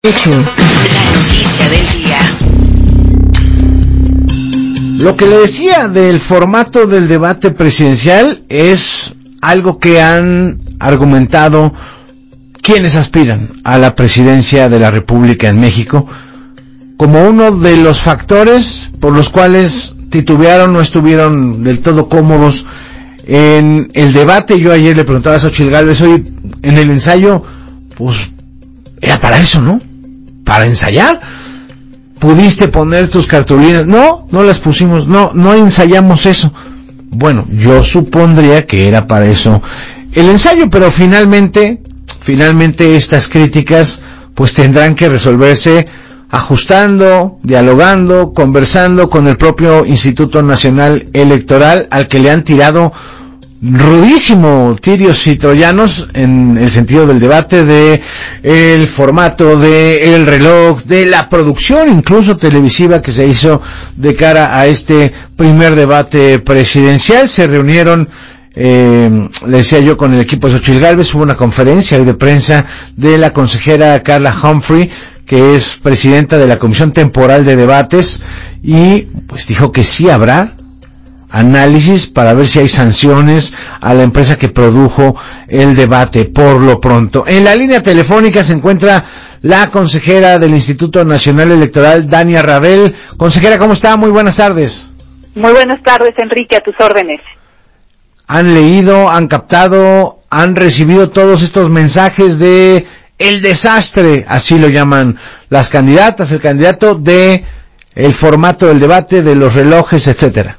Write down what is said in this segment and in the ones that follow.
La noticia del día. Lo que le decía del formato del debate presidencial es algo que han argumentado quienes aspiran a la presidencia de la República en México como uno de los factores por los cuales titubearon, no estuvieron del todo cómodos en el debate. Yo ayer le preguntaba a Xóchitl Gálvez, hoy en el ensayo, pues era para eso, ¿no? Para ensayar. ¿Pudiste poner tus cartulinas? No las pusimos, no ensayamos eso. Bueno, yo supondría que era para eso el ensayo, pero finalmente estas críticas pues tendrán que resolverse ajustando, dialogando, conversando con el propio Instituto Nacional Electoral, al que le han tirado rudísimo tirios y troyanos en el sentido del debate, de el formato, de el reloj, de la producción incluso televisiva que se hizo de cara a este primer debate presidencial. Se reunieron, le decía yo, con el equipo de Xóchitl Gálvez. Hubo una conferencia hoy de prensa de la consejera Carla Humphrey, que es presidenta de la Comisión Temporal de Debates, y pues dijo que sí habrá análisis para ver si hay sanciones a la empresa que produjo el debate por lo pronto. En la línea telefónica se encuentra la consejera del Instituto Nacional Electoral, Dania Rabel. Consejera, ¿cómo está? Muy buenas tardes. Muy buenas tardes, Enrique, a tus órdenes. ¿Han leído, han captado, han recibido todos estos mensajes de el desastre, así lo llaman las candidatas, el candidato, de el formato del debate, de los relojes, etcétera?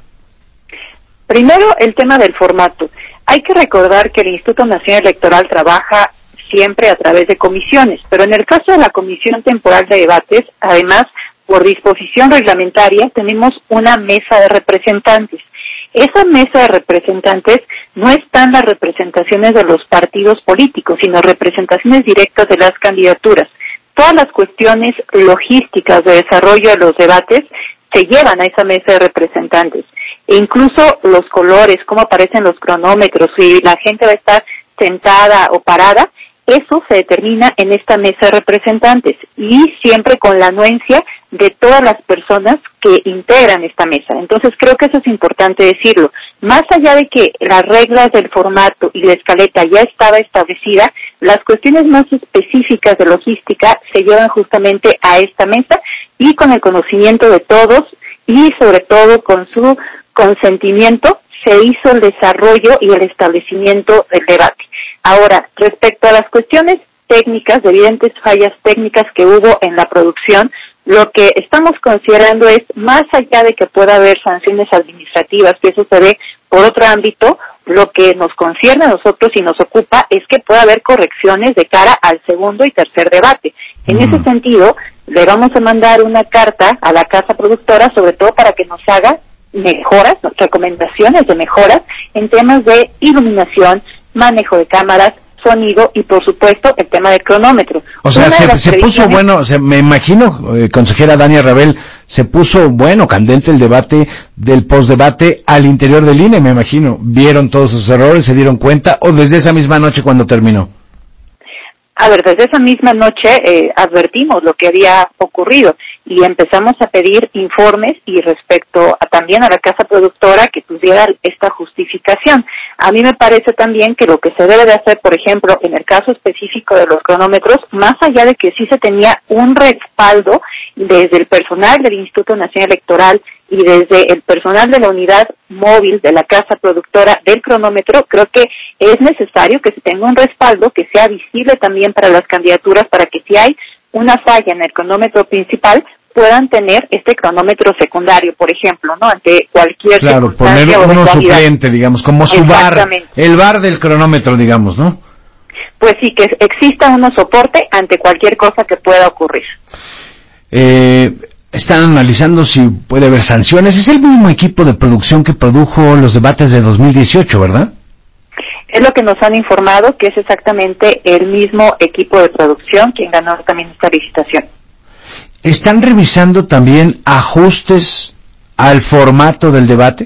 Primero, el tema del formato. Hay que recordar que el Instituto Nacional Electoral trabaja siempre a través de comisiones, pero en el caso de la Comisión Temporal de Debates, además, por disposición reglamentaria, tenemos una mesa de representantes. Esa mesa de representantes no están las representaciones de los partidos políticos, sino representaciones directas de las candidaturas. Todas las cuestiones logísticas de desarrollo de los debates se llevan a esa mesa de representantes. E incluso los colores, cómo aparecen los cronómetros, si la gente va a estar sentada o parada, eso se determina en esta mesa de representantes y siempre con la anuencia de todas las personas que integran esta mesa. Entonces creo que eso es importante decirlo. Más allá de que las reglas del formato y la escaleta ya estaba establecida, las cuestiones más específicas de logística se llevan justamente a esta mesa y con el conocimiento de todos y sobre todo con su consentimiento se hizo el desarrollo y el establecimiento del debate. Ahora, respecto a las cuestiones técnicas, de evidentes fallas técnicas que hubo en la producción, lo que estamos considerando es, más allá de que pueda haber sanciones administrativas, que eso se ve por otro ámbito, lo que nos concierne a nosotros y nos ocupa es que pueda haber correcciones de cara al segundo y tercer debate. En ese sentido, le vamos a mandar una carta a la casa productora, sobre todo para que nos haga mejoras, recomendaciones de mejoras en temas de iluminación, manejo de cámaras, sonido y, por supuesto, el tema del cronómetro. O sea, se puso bueno, o sea, me imagino, consejera Dania Rabel, se puso bueno, candente el debate del postdebate al interior del INE, me imagino. ¿Vieron todos sus errores, se dieron cuenta, o desde esa misma noche cuando terminó? A ver, desde esa misma noche advertimos lo que había ocurrido y empezamos a pedir informes y respecto también a la casa productora que tuviera esta justificación. A mí me parece también que lo que se debe de hacer, por ejemplo, en el caso específico de los cronómetros, más allá de que sí se tenía un respaldo desde el personal del Instituto Nacional Electoral y desde el personal de la unidad móvil de la casa productora del cronómetro, creo que es necesario que se tenga un respaldo que sea visible también para las candidaturas, para que si hay una falla en el cronómetro principal, puedan tener este cronómetro secundario, por ejemplo, ¿no? Ante cualquier circunstancia. Claro, poner uno suplente, digamos, como su bar, el bar del cronómetro, digamos, ¿no? Pues sí, que exista uno soporte ante cualquier cosa que pueda ocurrir. Están analizando si puede haber sanciones. Es el mismo equipo de producción que produjo los debates de 2018, ¿verdad? Es lo que nos han informado, que es exactamente el mismo equipo de producción quien ganó también esta licitación. ¿Están revisando también ajustes al formato del debate?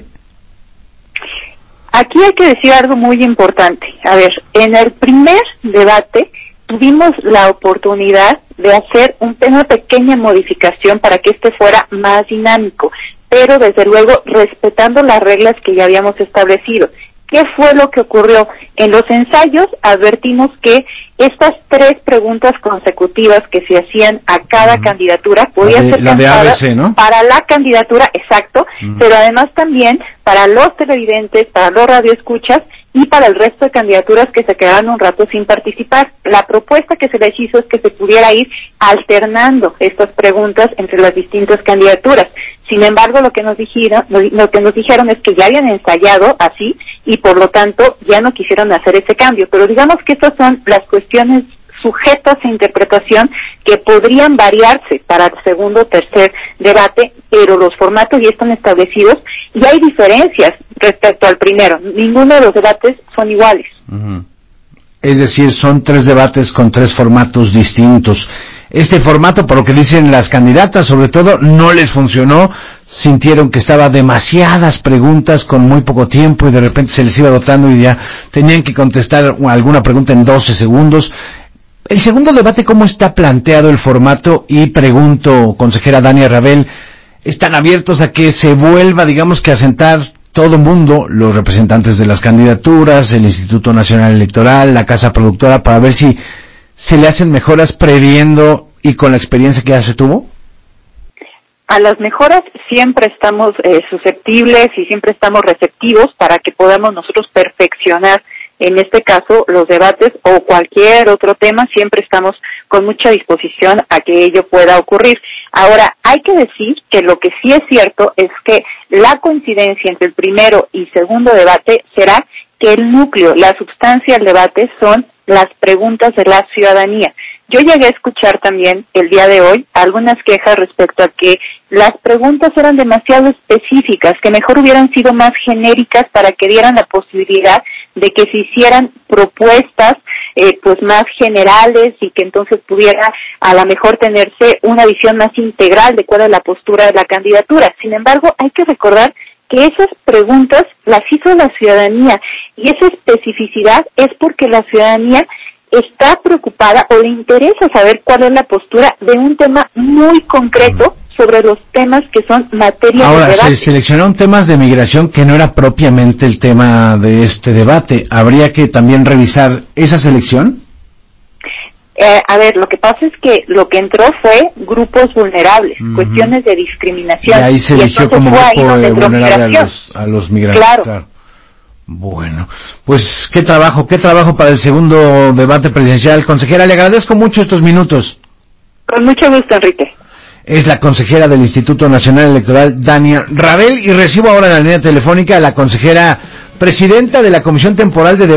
Aquí hay que decir algo muy importante. A ver, en el primer debate tuvimos la oportunidad de hacer una pequeña modificación para que este fuera más dinámico, pero desde luego respetando las reglas que ya habíamos establecido. ¿Qué fue lo que ocurrió? En los ensayos advertimos que estas 3 preguntas consecutivas que se hacían a cada candidatura podían ser pensadas ¿no? para la candidatura, exacto, pero además también para los televidentes, para los radioescuchas y para el resto de candidaturas que se quedaron un rato sin participar. La propuesta que se les hizo es que se pudiera ir alternando estas preguntas entre las distintas candidaturas. Sin embargo, lo que nos dijeron es que ya habían ensayado así y por lo tanto ya no quisieron hacer ese cambio. Pero digamos que estas son las cuestiones sujetas a interpretación que podrían variarse para el segundo o tercer debate, pero los formatos ya están establecidos y hay diferencias respecto al primero. Ninguno de los debates son iguales. Es decir, son 3 debates con 3 formatos distintos. Este formato, por lo que dicen las candidatas, sobre todo, no les funcionó. Sintieron que estaba demasiadas preguntas con muy poco tiempo y de repente se les iba agotando y ya tenían que contestar alguna pregunta en 12 segundos. El segundo debate, ¿cómo está planteado el formato? Y pregunto, consejera Dania Rabel, ¿están abiertos a que se vuelva, digamos que a sentar todo el mundo, los representantes de las candidaturas, el Instituto Nacional Electoral, la Casa Productora, para ver si se le hacen mejoras previendo y con la experiencia que ya se tuvo? A las mejoras siempre estamos susceptibles y siempre estamos receptivos para que podamos nosotros perfeccionar, en este caso, los debates o cualquier otro tema. Siempre estamos con mucha disposición a que ello pueda ocurrir. Ahora, hay que decir que lo que sí es cierto es que la coincidencia entre el primero y segundo debate será que el núcleo, la sustancia del debate son las preguntas de la ciudadanía. Yo llegué a escuchar también el día de hoy algunas quejas respecto a que las preguntas eran demasiado específicas, que mejor hubieran sido más genéricas para que dieran la posibilidad de que se hicieran propuestas pues más generales y que entonces pudiera a lo mejor tenerse una visión más integral de cuál es la postura de la candidatura. Sin embargo, hay que recordar que esas preguntas las hizo la ciudadanía y esa especificidad es porque la ciudadanía está preocupada o le interesa saber cuál es la postura de un tema muy concreto sobre los temas que son materia de debate. Ahora, se seleccionaron temas de migración que no era propiamente el tema de este debate. ¿Habría que también revisar esa selección? A ver, lo que pasa es que lo que entró fue grupos vulnerables, cuestiones de discriminación. Y ahí se eligió como grupo vulnerable a los migrantes. Claro. Bueno, pues qué trabajo para el segundo debate presidencial. Consejera, le agradezco mucho estos minutos. Con mucho gusto, Enrique. Es la consejera del Instituto Nacional Electoral, Dania Rabel, y recibo ahora en la línea telefónica a la consejera presidenta de la Comisión Temporal de